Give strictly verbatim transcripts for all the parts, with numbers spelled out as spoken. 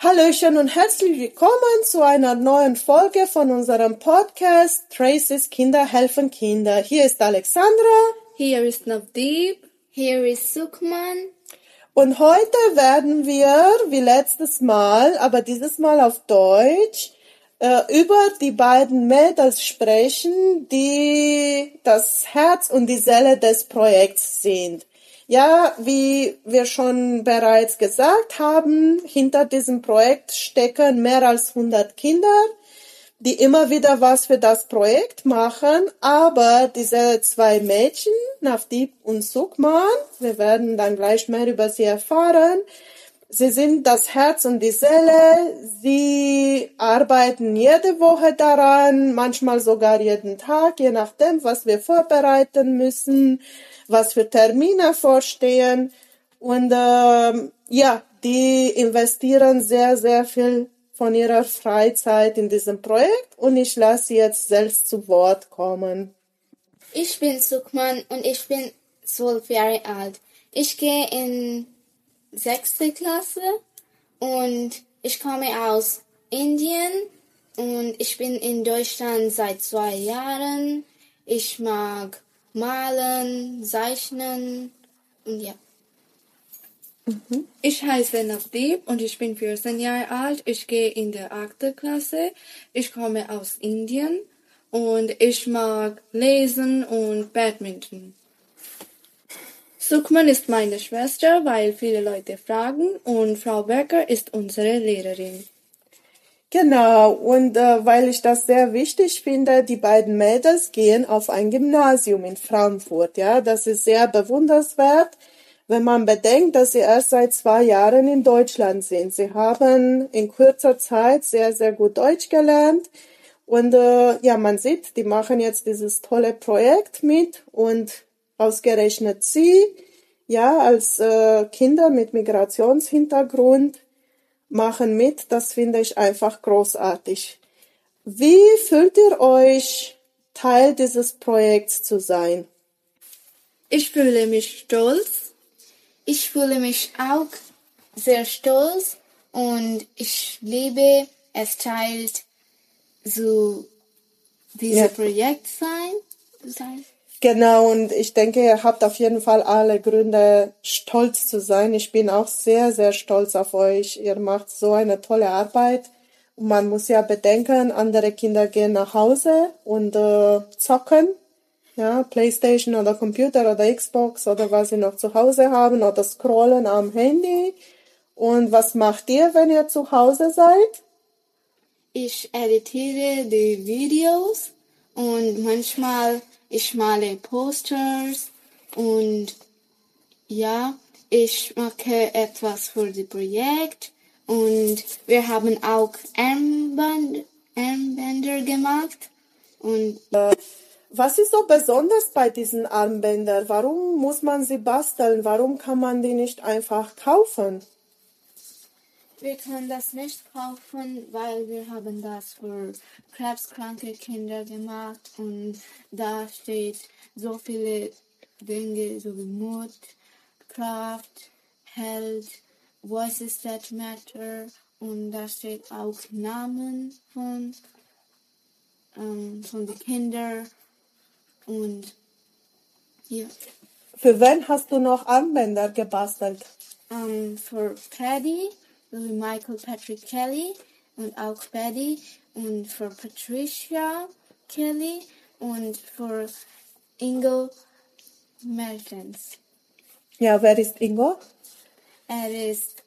Hallöchen und herzlich willkommen zu einer neuen Folge von unserem Podcast Tracy's Kinder helfen Kinder. Hier ist Alexandra. Hier ist Navdeep. Hier ist Sukman. Und heute werden wir, wie letztes Mal, aber dieses Mal auf Deutsch, äh, über die beiden Mädels sprechen, die das Herz und die Seele des Projekts sind. Ja, wie wir schon bereits gesagt haben, hinter diesem Projekt stecken mehr als hundert Kinder, die immer wieder was für das Projekt machen, aber diese zwei Mädchen, Navdeep und Sukman, wir werden dann gleich mehr über sie erfahren, sie sind das Herz und die Seele, sie arbeiten jede Woche daran, manchmal sogar jeden Tag, je nachdem, was wir vorbereiten müssen, was für Termine vorstehen. Und ähm, ja, die investieren sehr, sehr viel von ihrer Freizeit in diesem Projekt. Und ich lasse sie jetzt selbst zu Wort kommen. Ich bin Sukman und ich bin zwölf Jahre alt. Ich gehe in sechste Klasse und ich komme aus Indien und ich bin in Deutschland seit zwei Jahren. Ich mag malen, zeichnen und ja. Mhm. Ich heiße Navdeep und ich bin vierzehn Jahre alt. Ich gehe in der achte Klasse. Ich komme aus Indien und ich mag lesen und Badminton. Sukman ist meine Schwester, weil viele Leute fragen, und Frau Becker ist unsere Lehrerin. Genau, und äh, weil ich das sehr wichtig finde, die beiden Mädels gehen auf ein Gymnasium in Frankfurt. Ja, das ist sehr bewundernswert, wenn man bedenkt, dass sie erst seit zwei Jahren in Deutschland sind. Sie haben in kurzer Zeit sehr, sehr gut Deutsch gelernt. Und äh, ja, man sieht, die machen jetzt dieses tolle Projekt mit und ausgerechnet sie, ja, als äh, Kinder mit Migrationshintergrund, machen mit, das finde ich einfach großartig. Wie fühlt ihr euch, Teil dieses Projekts zu sein? Ich fühle mich stolz. Ich fühle mich auch sehr stolz und ich liebe es, Teil zu diesem Ja. Projekt sein, sein. Genau, und ich denke, ihr habt auf jeden Fall alle Gründe, stolz zu sein. Ich bin auch sehr, sehr stolz auf euch. Ihr macht so eine tolle Arbeit. Und man muss ja bedenken, andere Kinder gehen nach Hause und äh, zocken. Ja, Playstation oder Computer oder Xbox oder was sie noch zu Hause haben oder scrollen am Handy. Und was macht ihr, wenn ihr zu Hause seid? Ich editiere die Videos und manchmal ich male Posters und ja, ich mache etwas für das Projekt und wir haben auch Armband, Armbänder gemacht und Was ist so besonders bei diesen Armbändern? Warum muss man sie basteln? Warum kann man die nicht einfach kaufen? wir können das nicht kaufen, weil wir haben das für krebskranke Kinder gemacht und da steht so viele Dinge, so wie Mut, Kraft, Held, Voices that Matter und da steht auch Namen von, ähm, von den Kindern und ja. Für wen hast du noch Armbänder gebastelt? Um, für Paddy, so wie Michael Patrick Kelly und auch Paddy und für Patricia Kelly und für Ingo Mertens. Ja, wer ist Ingo? Er ist,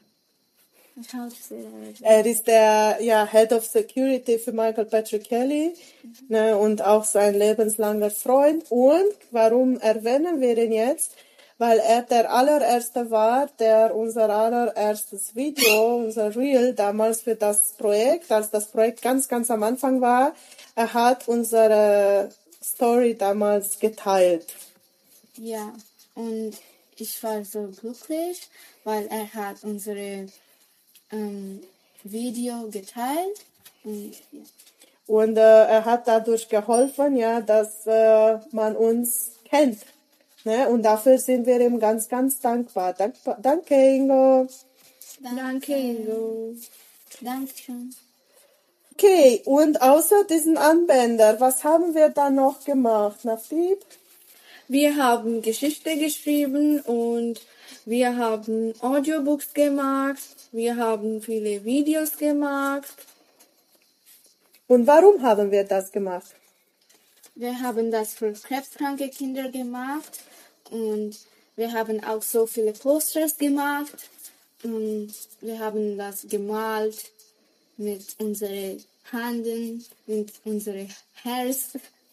how to say that? Er ist der ja, Head of Security für Michael Patrick Kelly, mhm. ne, und auch sein lebenslanger Freund. Und warum erwähnen wir ihn jetzt? Weil er der allererste war, der unser allererstes Video, unser Reel damals für das Projekt, als das Projekt ganz, ganz am Anfang war, er hat unsere Story damals geteilt. Ja, und ich war so glücklich, weil er hat unsere ähm, Video geteilt und ja. Und äh, er hat dadurch geholfen, ja, dass äh, man uns kennt. Ne? Und dafür sind wir ihm ganz, ganz dankbar. Dank, danke, Ingo. Danke, Ingo. Dankeschön. Okay, und außer diesen Armbänder, was haben wir dann noch gemacht, Nafib? Wir haben Geschichte geschrieben und wir haben Audiobooks gemacht. Wir haben viele Videos gemacht. Und warum haben wir das gemacht? Wir haben das für krebskranke Kinder gemacht und wir haben auch so viele Posters gemacht und wir haben das gemalt mit unseren Händen, mit unserem Herz.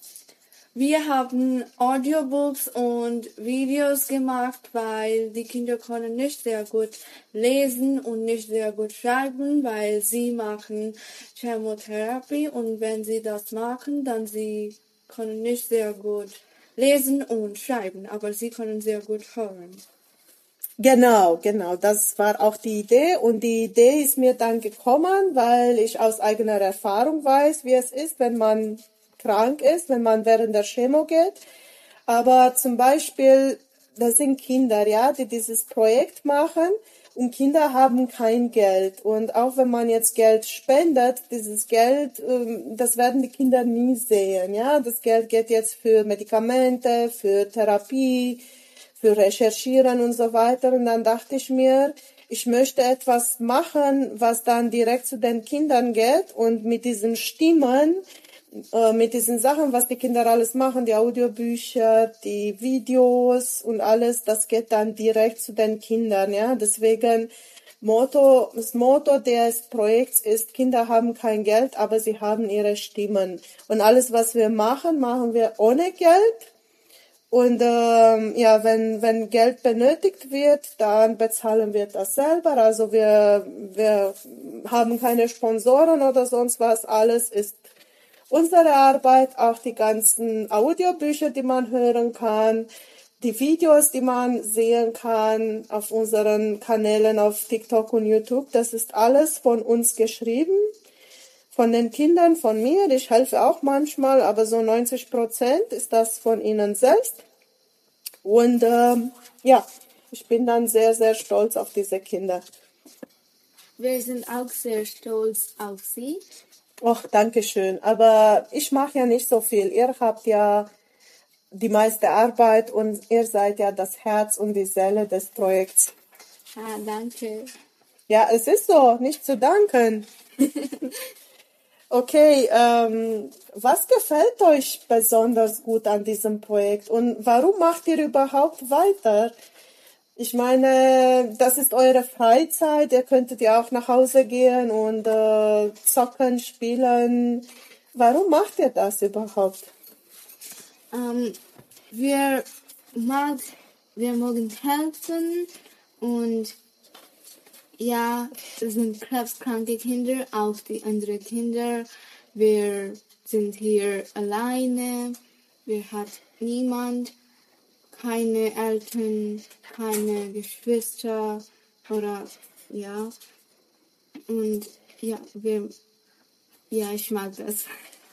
Wir haben Audiobooks und Videos gemacht, weil die Kinder können nicht sehr gut lesen und nicht sehr gut schreiben, weil sie machen Chemotherapie und wenn sie das machen, dann sie können nicht sehr gut lesen und schreiben, aber sie können sehr gut hören. Genau, genau, das war auch die Idee und die Idee ist mir dann gekommen, weil ich aus eigener Erfahrung weiß, wie es ist, wenn man krank ist, wenn man während der Chemo geht. Aber zum Beispiel, das sind Kinder, ja, die dieses Projekt machen und Kinder haben kein Geld. Und auch wenn man jetzt Geld spendet, dieses Geld, das werden die Kinder nie sehen, ja. Das Geld geht jetzt für Medikamente, für Therapie, für Recherchieren und so weiter. Und dann dachte ich mir, ich möchte etwas machen, was dann direkt zu den Kindern geht und mit diesen Stimmen, äh, mit diesen Sachen, was die Kinder alles machen, die Audiobücher, die Videos und alles, das geht dann direkt zu den Kindern, ja. Deswegen Motto, das Motto des Projekts ist, Kinder haben kein Geld, aber sie haben ihre Stimmen. Und alles, was wir machen, machen wir ohne Geld. Und ähm, ja, wenn wenn Geld benötigt wird, dann bezahlen wir das selber. Also wir wir haben keine Sponsoren oder sonst was. Alles ist unsere Arbeit, auch die ganzen Audiobücher, die man hören kann, die Videos, die man sehen kann auf unseren Kanälen auf TikTok und YouTube. Das ist alles von uns geschrieben, von den Kindern, von mir. Ich helfe auch manchmal, aber so neunzig Prozent ist das von ihnen selbst. Und ähm, ja, ich bin dann sehr, sehr stolz auf diese Kinder. Wir sind auch sehr stolz auf Sie. Och, danke schön. Aber ich mache ja nicht so viel. Ihr habt ja die meiste Arbeit und ihr seid ja das Herz und die Seele des Projekts. Ah, danke. Ja, es ist so, nicht zu danken. Okay, ähm, was gefällt euch besonders gut an diesem Projekt und warum macht ihr überhaupt weiter? Ich meine, das ist eure Freizeit, ihr könntet ja auch nach Hause gehen und äh, zocken, spielen. Warum macht ihr das überhaupt? Ähm, wir, mag, wir mögen helfen und ja, es sind krebskranke Kinder, auch die anderen Kinder. Wir sind hier alleine. Wir hat niemand, keine Eltern, keine Geschwister oder ja. Und ja, wir, ja, ich mag das.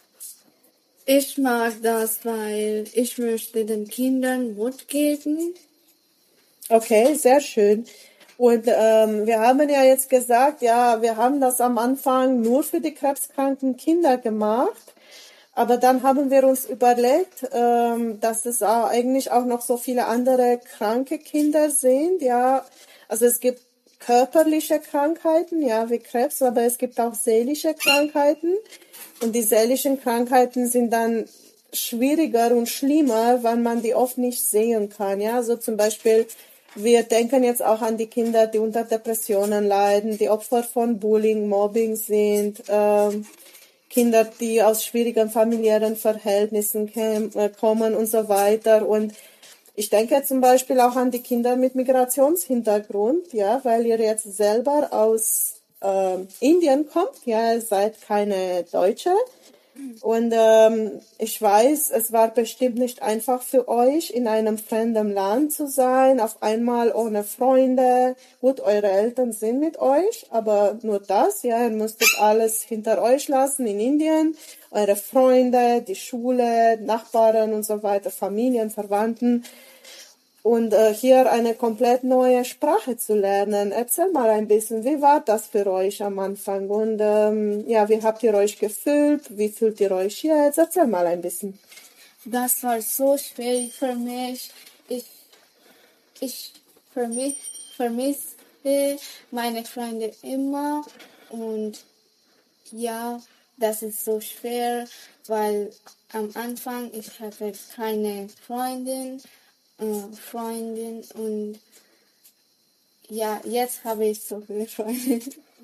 Ich mag das, weil ich möchte den Kindern Mut geben. Okay, sehr schön. Und ähm, wir haben ja jetzt gesagt, ja, wir haben das am Anfang nur für die krebskranken Kinder gemacht. Aber dann haben wir uns überlegt, ähm, dass es auch eigentlich auch noch so viele andere kranke Kinder sind. Ja, also es gibt körperliche Krankheiten, ja, wie Krebs, aber es gibt auch seelische Krankheiten. Und die seelischen Krankheiten sind dann schwieriger und schlimmer, weil man die oft nicht sehen kann. Ja, so zum Beispiel, wir denken jetzt auch an die Kinder, die unter Depressionen leiden, die Opfer von Bullying, Mobbing sind, ähm, Kinder, die aus schwierigen familiären Verhältnissen käm, äh, kommen und so weiter. Und ich denke zum Beispiel auch an die Kinder mit Migrationshintergrund, ja, weil ihr jetzt selber aus äh, Indien kommt, ja, ihr seid keine Deutsche. Und ähm, ich weiß, es war bestimmt nicht einfach für euch, in einem fremden Land zu sein, auf einmal ohne Freunde. Gut, eure Eltern sind mit euch, aber nur das, ja, ihr müsstet alles hinter euch lassen in Indien. Eure Freunde, die Schule, Nachbarn und so weiter, Familien, Verwandten. und äh, hier eine komplett neue Sprache zu lernen. Erzähl mal ein bisschen, wie war das für euch am Anfang? Und ähm, ja, wie habt ihr euch gefühlt? Wie fühlt ihr euch jetzt? Erzähl mal ein bisschen. Das war so schwierig für mich. Ich, ich vermiss, vermisse meine Freunde immer und ja, das ist so schwer, weil am Anfang ich hatte keine Freundin, äh, Freundin und ja, jetzt habe ich so viele Freunde.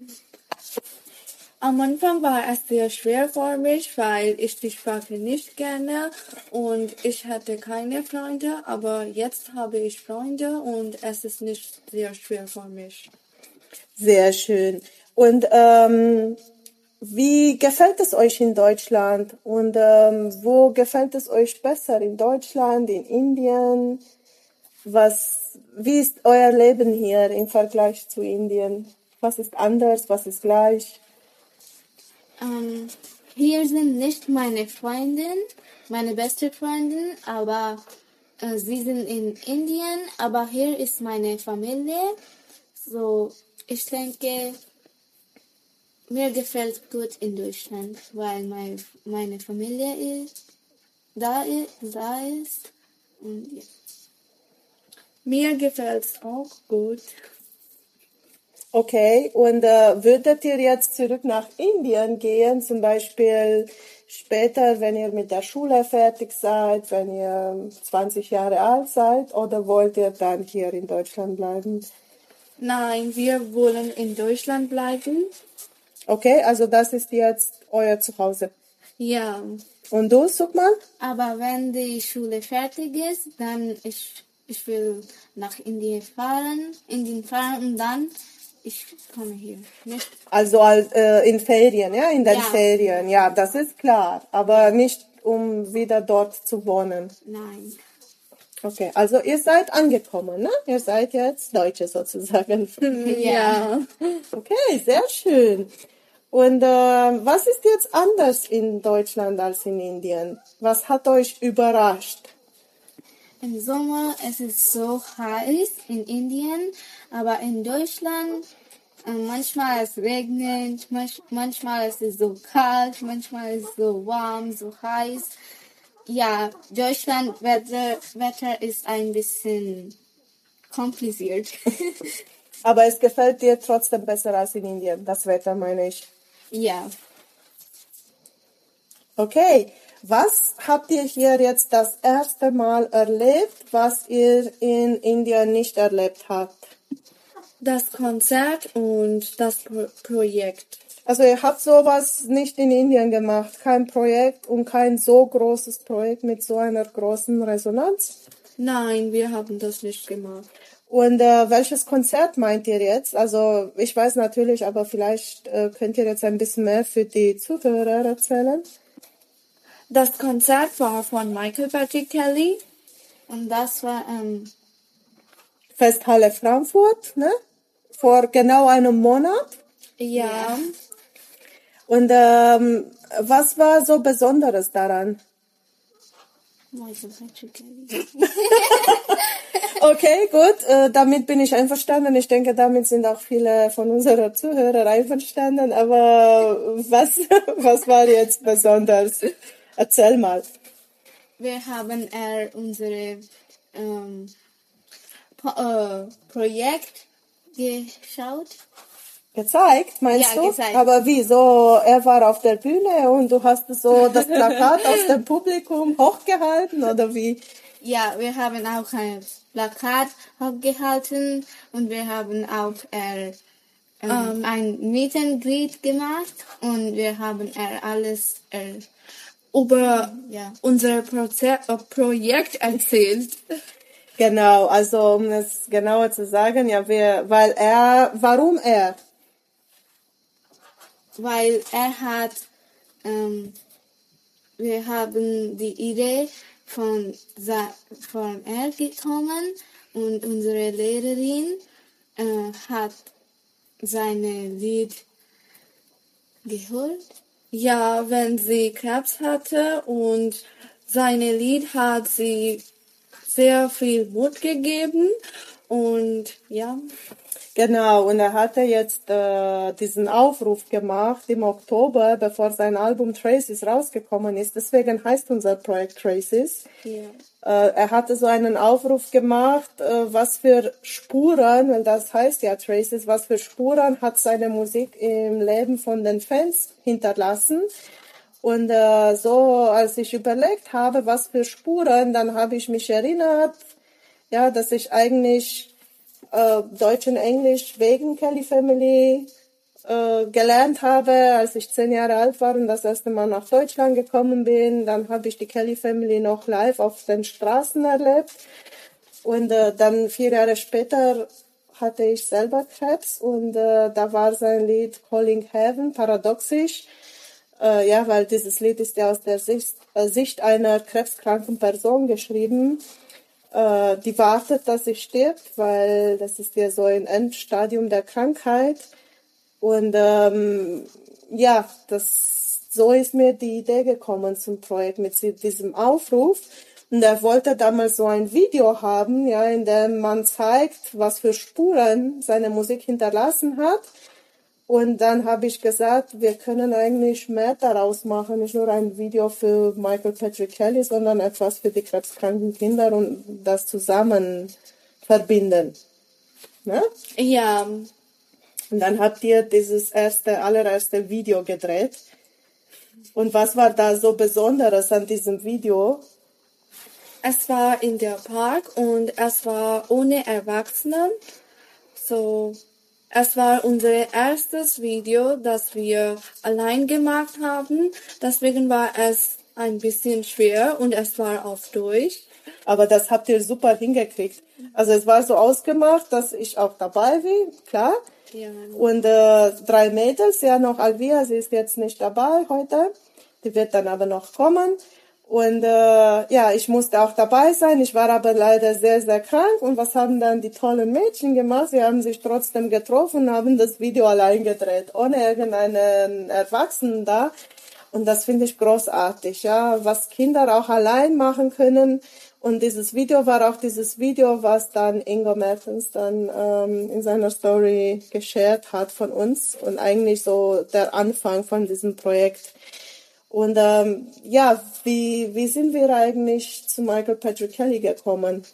Am Anfang war es sehr schwer für mich, weil ich die Sprache nicht kenne und ich hatte keine Freunde, aber jetzt habe ich Freunde und es ist nicht sehr schwer für mich. Sehr schön. Und ähm, wie gefällt es euch in Deutschland? Und ähm, wo gefällt es euch besser? In Deutschland, in Indien? Was, wie ist euer Leben hier im Vergleich zu Indien? Was ist anders? Was ist gleich? Ähm, hier sind nicht meine Freundin, meine beste Freundin, aber äh, sie sind in Indien, aber hier ist meine Familie. So, ich denke, mir gefällt gut in Deutschland, weil mein, meine Familie ist, da ist, da ist. Und ja. Mir gefällt es auch gut. Okay, und äh, würdet ihr jetzt zurück nach Indien gehen, zum Beispiel später, wenn ihr mit der Schule fertig seid, wenn ihr zwanzig Jahre alt seid, oder wollt ihr dann hier in Deutschland bleiben? Nein, wir wollen in Deutschland bleiben. Okay, also das ist jetzt euer Zuhause. Ja, Und du, Sukman? Aber wenn die Schule fertig ist, dann ich, ich will nach Indien fahren, Indien fahren und dann ich komme hier. Nicht? Also als, äh, in Ferien, ja, in den Ja. Ferien, ja, das ist klar, aber nicht um wieder dort zu wohnen. Nein. Okay, also ihr seid angekommen, ne? Ihr seid jetzt Deutsche sozusagen. ja. Okay, sehr schön. Und äh, was ist jetzt anders in Deutschland als in Indien? Was hat euch überrascht? Im Sommer es ist so heiß in Indien, aber in Deutschland äh, manchmal es regnet, manch, manchmal es ist so kalt, manchmal ist es so warm, so heiß. Ja, Deutschland Wetter, Wetter ist ein bisschen kompliziert. Aber es gefällt dir trotzdem besser als in Indien, das Wetter meine ich. ja. Okay, was habt ihr hier jetzt das erste Mal erlebt, was ihr in Indien nicht erlebt habt? Das Konzert und das Pro Projekt. Also ihr habt sowas nicht in Indien gemacht, kein Projekt und kein so großes Projekt mit so einer großen Resonanz? Nein, wir haben das nicht gemacht. Und äh, welches Konzert meint ihr jetzt? Also ich weiß natürlich, aber vielleicht äh, könnt ihr jetzt ein bisschen mehr für die Zuhörer erzählen. Das Konzert war von Michael Patrick Kelly. Und das war ähm, Festhalle Frankfurt, ne? Vor genau einem Monat. Ja. Ja. Und ähm, was war so Besonderes daran? Michael Patrick Kelly. Okay, gut, äh, damit bin ich einverstanden. Ich denke, damit sind auch viele von unseren Zuhörern einverstanden. Aber was, was war jetzt besonders? Erzähl mal. Wir haben er unsere ähm, Pro äh, Projekt geschaut. Gezeigt, meinst Ja, du? gezeigt. Aber wie, so, er war auf der Bühne und du hast so das Plakat aus dem Publikum hochgehalten, oder wie? Ja, wir haben auch ein Plakat hochgehalten und wir haben auch er, ähm, ein Meet and Greet gemacht und wir haben er alles er, Über ja. unser Proze äh, Projekt erzählt. Genau, also um es genauer zu sagen, ja, wir, weil er, warum er? Weil er hat, ähm, wir haben die Idee von, von er gekommen und unsere Lehrerin äh, hat seine Lied gehört. Ja, wenn sie Krebs hatte und seine Lied hat sie sehr viel Mut gegeben und ja. Genau, und er hatte jetzt äh, diesen Aufruf gemacht im Oktober, bevor sein Album Traces rausgekommen ist. Deswegen heißt unser Projekt Traces. Ja. Äh, er hatte so einen Aufruf gemacht, äh, was für Spuren, weil das heißt ja Traces, was für Spuren hat seine Musik im Leben von den Fans hinterlassen. Und äh, so, als ich überlegt habe, was für Spuren, dann habe ich mich erinnert, ja, dass ich eigentlich äh, Deutsch und Englisch wegen Kelly Family äh, gelernt habe, als ich zehn Jahre alt war und das erste Mal nach Deutschland gekommen bin. Dann habe ich die Kelly Family noch live auf den Straßen erlebt. Und äh, dann vier Jahre später hatte ich selber Krebs und äh, da war sein Lied Calling Heaven, paradoxisch. Äh, ja, weil dieses Lied ist ja aus der Sicht, äh, Sicht einer krebskranken Person geschrieben, äh, die wartet, dass sie stirbt, weil das ist ja so ein Endstadium der Krankheit. Und ähm, ja, das, so ist mir die Idee gekommen zum Projekt mit diesem Aufruf. Und er wollte damals so ein Video haben, ja, in dem man zeigt, was für Spuren seine Musik hinterlassen hat. Und dann habe ich gesagt, wir können eigentlich mehr daraus machen, nicht nur ein Video für Michael Patrick Kelly, sondern etwas für die krebskranken Kinder und das zusammen verbinden. Ne? Ja. Und dann habt ihr dieses erste, allererste Video gedreht. Und was war da so Besonderes an diesem Video? Es war in der Park und es war ohne Erwachsene. So, es war unser erstes Video, das wir allein gemacht haben. Deswegen war es ein bisschen schwer und es war auf Deutsch. Aber das habt ihr super hingekriegt. Also es war so ausgemacht, dass ich auch dabei bin, klar. Ja. Und äh, drei Mädels, ja noch Alvia, sie ist jetzt nicht dabei heute. Die wird dann aber noch kommen. Und äh, ja, ich musste auch dabei sein. Ich war aber leider sehr, sehr krank. Und was haben dann die tollen Mädchen gemacht? Sie haben sich trotzdem getroffen und haben das Video allein gedreht, ohne irgendeinen Erwachsenen da. Und das finde ich großartig, ja, was Kinder auch allein machen können. Und dieses Video war auch dieses Video, was dann Ingo Mertens dann ähm, in seiner Story geshared hat von uns und eigentlich so der Anfang von diesem Projekt. Und ähm, ja, wie, wie sind wir eigentlich zu Michael Patrick Kelly gekommen?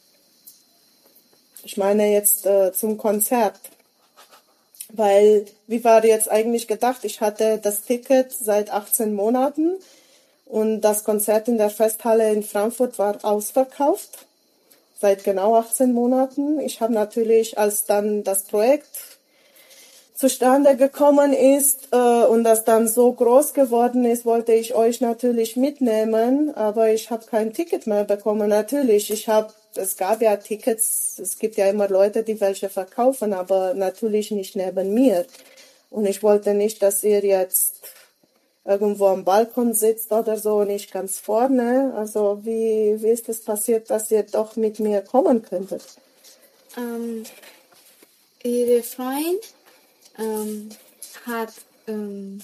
Ich meine jetzt äh, zum Konzert. Weil, wie war jetzt eigentlich gedacht, ich hatte das Ticket seit achtzehn Monaten und das Konzert in der Festhalle in Frankfurt war ausverkauft, seit genau achtzehn Monaten. Ich habe natürlich, als dann das Projekt zustande gekommen ist äh, und das dann so groß geworden ist, wollte ich euch natürlich mitnehmen, aber ich habe kein Ticket mehr bekommen. Natürlich, ich habe, es gab ja Tickets, es gibt ja immer Leute, die welche verkaufen, aber natürlich nicht neben mir. Und ich wollte nicht, dass ihr jetzt irgendwo am Balkon sitzt oder so, nicht ganz vorne. Also wie, wie ist es passiert, dass ihr doch mit mir kommen könntet? Ähm, ihre Freund ähm, hat ähm,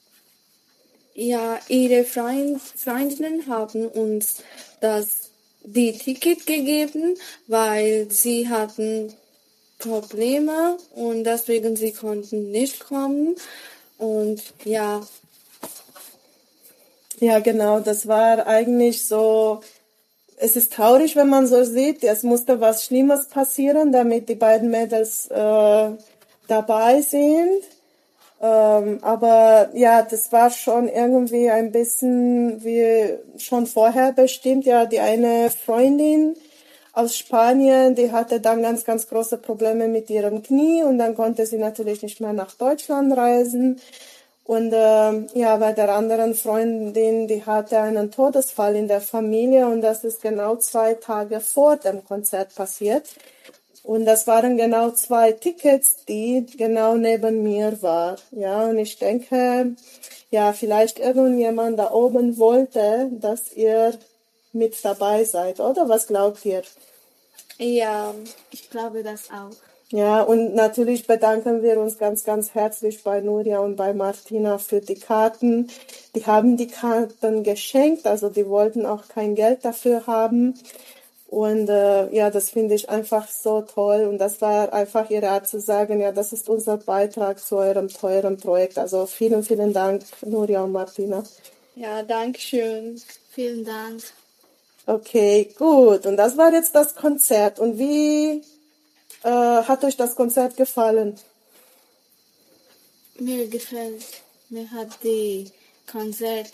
Ja, ihre Freund, Freundinnen haben uns das, die Ticket gegeben, weil sie hatten Probleme und deswegen sie konnten nicht kommen. Und ja. Ja, genau, das war eigentlich so, es ist traurig, wenn man so sieht, es musste was Schlimmes passieren, damit die beiden Mädels äh, dabei sind. Ähm, aber ja, das war schon irgendwie ein bisschen wie schon vorher bestimmt. Ja, die eine Freundin aus Spanien, die hatte dann ganz, ganz große Probleme mit ihrem Knie und dann konnte sie natürlich nicht mehr nach Deutschland reisen. Und ähm, ja, bei der anderen Freundin, die hatte einen Todesfall in der Familie und das ist genau zwei Tage vor dem Konzert passiert. Und das waren genau zwei Tickets, die genau neben mir waren. Ja, und ich denke, ja, vielleicht irgendjemand da oben wollte, dass ihr mit dabei seid, oder? Was glaubt ihr? Ja, ich glaube das auch. Ja, und natürlich bedanken wir uns ganz, ganz herzlich bei Nuria und bei Martina für die Karten. Die haben die Karten geschenkt, also die wollten auch kein Geld dafür haben. Und äh, ja, das finde ich einfach so toll. Und das war einfach ihre Art zu sagen, ja, das ist unser Beitrag zu eurem teuren Projekt. Also vielen, vielen Dank, Nuria und Martina. Ja, danke schön. Vielen Dank. Okay, gut. Und das war jetzt das Konzert. Und wie äh, hat euch das Konzert gefallen? Mir gefällt, mir hat die Konzert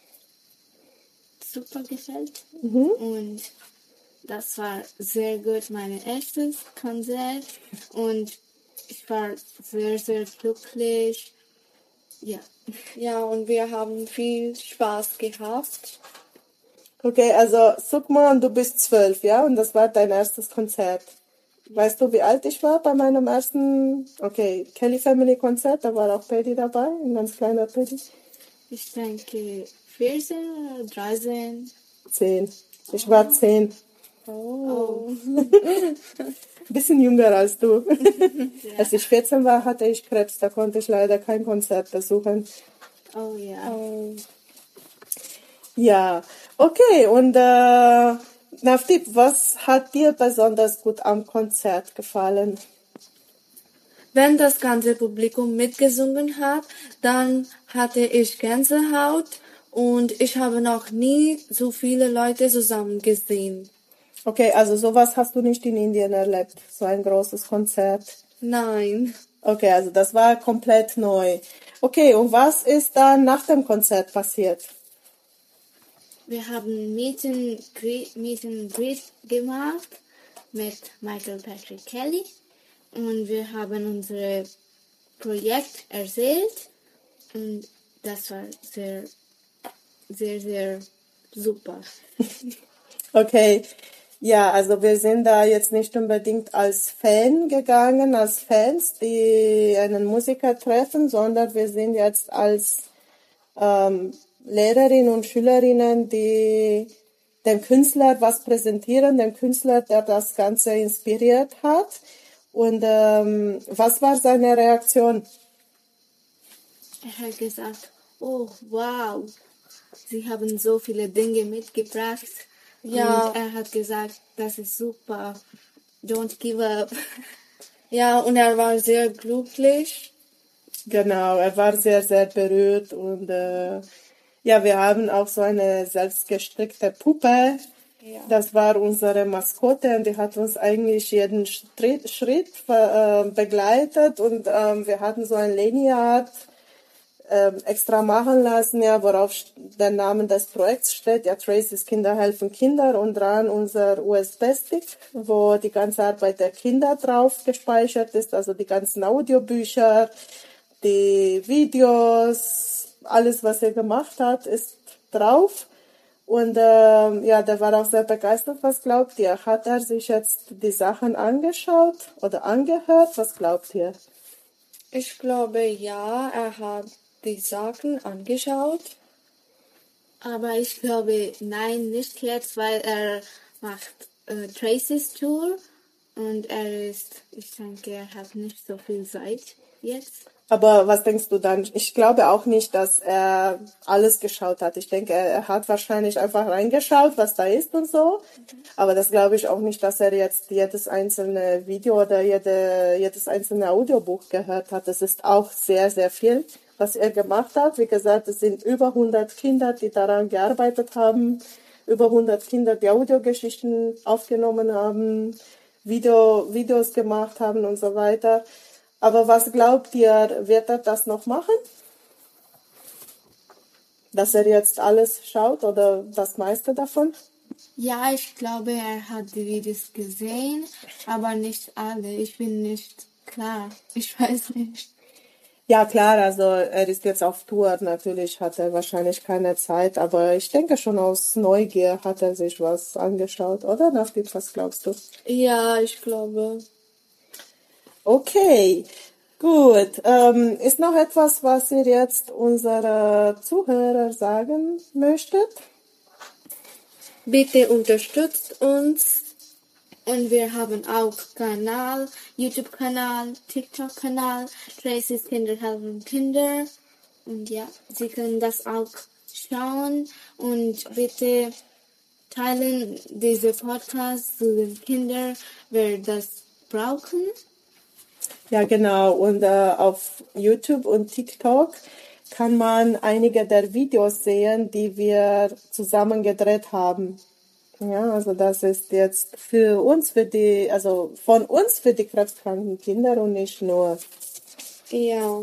super gefällt. Mhm. Und das war sehr gut, mein erstes Konzert. Und ich war sehr, sehr glücklich. Ja. Ja, und wir haben viel Spaß gehabt. Okay, also Sukma, und du bist zwölf, ja? Und das war dein erstes Konzert. Weißt du, wie alt ich war bei meinem ersten, okay, Kelly Family Konzert? Da war auch Paddy dabei, ein ganz kleiner Paddy. Ich denke vierzehn oder dreizehn. Zehn. Ich war zehn. Oh. Bisschen jünger als du. Als ich vierzehn war, hatte ich Krebs. Da konnte ich leider kein Konzert besuchen. Oh ja. Oh. Ja, okay. Und äh, Navdeep, was hat dir besonders gut am Konzert gefallen? Wenn das ganze Publikum mitgesungen hat, dann hatte ich Gänsehaut und ich habe noch nie so viele Leute zusammen gesehen. Okay, also sowas hast du nicht in Indien erlebt, so ein großes Konzert. Nein. Okay, also das war komplett neu. Okay, und was ist dann nach dem Konzert passiert? Wir haben Meet and Greet, Meet and Greet gemacht mit Michael Patrick Kelly und wir haben unser Projekt erzählt und das war sehr, sehr, sehr super. Okay, ja, also wir sind da jetzt nicht unbedingt als Fan gegangen, als Fans, die einen Musiker treffen, sondern wir sind jetzt als ähm, Lehrerinnen und Schülerinnen, die dem Künstler was präsentieren, dem Künstler, der das Ganze inspiriert hat. Und ähm, was war seine Reaktion? Er hat gesagt, oh wow, Sie haben so viele Dinge mitgebracht. Ja. Und er hat gesagt, das ist super, don't give up. Ja, und er war sehr glücklich. Genau, er war sehr, sehr berührt und äh, ja, wir haben auch so eine selbstgestrickte Puppe. Ja. Das war unsere Maskotte und die hat uns eigentlich jeden Schritt, Schritt äh, begleitet und ähm, wir hatten so ein Lanyard ähm, extra machen lassen, ja, worauf der Name des Projekts steht, ja, Tracy's Kinder helfen Kinder und dran unser U S B-Stick, wo die ganze Arbeit der Kinder drauf gespeichert ist, also die ganzen Audiobücher, die Videos, alles, was er gemacht hat, ist drauf. Und ähm, ja, der war auch sehr begeistert. Was glaubt ihr? Hat er sich jetzt die Sachen angeschaut oder angehört? Was glaubt ihr? Ich glaube, ja, er hat die Sachen angeschaut. Aber ich glaube, nein, nicht jetzt, weil er macht äh, Tracy's Tour und er ist, ich denke, er hat nicht so viel Zeit jetzt. Aber was denkst du dann? Ich glaube auch nicht, dass er alles geschaut hat. Ich denke, er hat wahrscheinlich einfach reingeschaut, was da ist und so. Aber das glaube ich auch nicht, dass er jetzt jedes einzelne Video oder jede, jedes einzelne Audiobuch gehört hat. Das ist auch sehr, sehr viel, was er gemacht hat. Wie gesagt, es sind über hundert Kinder, die daran gearbeitet haben. Über hundert Kinder, die Audiogeschichten aufgenommen haben, Video, Videos gemacht haben und so weiter. Aber was glaubt ihr, wird er das noch machen? Dass er jetzt alles schaut oder das meiste davon? Ja, ich glaube, er hat die Videos gesehen, aber nicht alle. Ich bin nicht klar. Ich weiß nicht. Ja, klar, also er ist jetzt auf Tour. Natürlich hat er wahrscheinlich keine Zeit, aber ich denke schon aus Neugier hat er sich was angeschaut, oder? Navdeep, was glaubst du? Ja, ich glaube. Okay, gut. Ähm, ist noch etwas, was ihr jetzt unsere Zuhörer sagen möchtet? Bitte unterstützt uns. Und wir haben auch Kanal, YouTube-Kanal, TikTok-Kanal, Tracy's Kinder helfen Kinder. Und ja, Sie können das auch schauen. Und bitte teilen diese Podcast zu den Kindern, wer das brauchen. Ja, genau. Und äh, auf YouTube und TikTok kann man einige der Videos sehen, die wir zusammen gedreht haben. Ja, also das ist jetzt für uns, für die, also von uns für die krebskranken Kinder und nicht nur. Ja.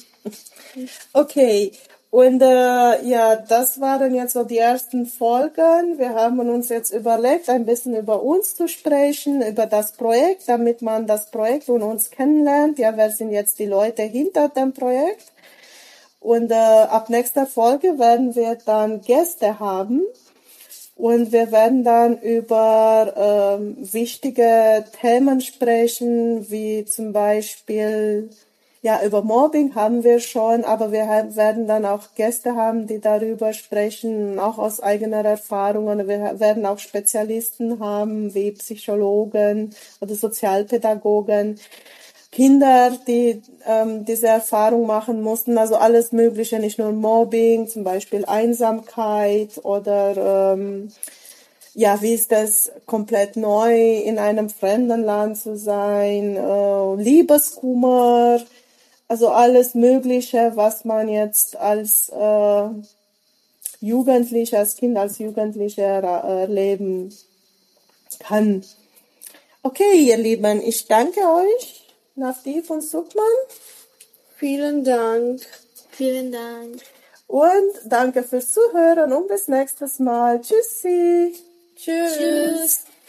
Okay, und äh, ja, das waren jetzt so die ersten Folgen. Wir haben uns jetzt überlegt, ein bisschen über uns zu sprechen, über das Projekt, damit man das Projekt und uns kennenlernt. Ja, wer sind jetzt die Leute hinter dem Projekt? Und äh, ab nächster Folge werden wir dann Gäste haben. Und wir werden dann über ähm, wichtige Themen sprechen, wie zum Beispiel, ja, über Mobbing haben wir schon, aber wir haben, werden dann auch Gäste haben, die darüber sprechen, auch aus eigener Erfahrung. Und wir werden auch Spezialisten haben, wie Psychologen oder Sozialpädagogen. Kinder, die ähm, diese Erfahrung machen mussten, also alles Mögliche, nicht nur Mobbing, zum Beispiel Einsamkeit oder ähm, ja, wie ist das, komplett neu in einem fremden Land zu sein, äh, Liebeskummer, also alles Mögliche, was man jetzt als äh, Jugendlicher, als Kind, als Jugendlicher erleben kann. Okay, ihr Lieben, ich danke euch. Navdeep und Sukman. Vielen Dank. Vielen Dank. Und danke fürs Zuhören und bis nächstes Mal. Tschüssi. Tschüss. Tschüss.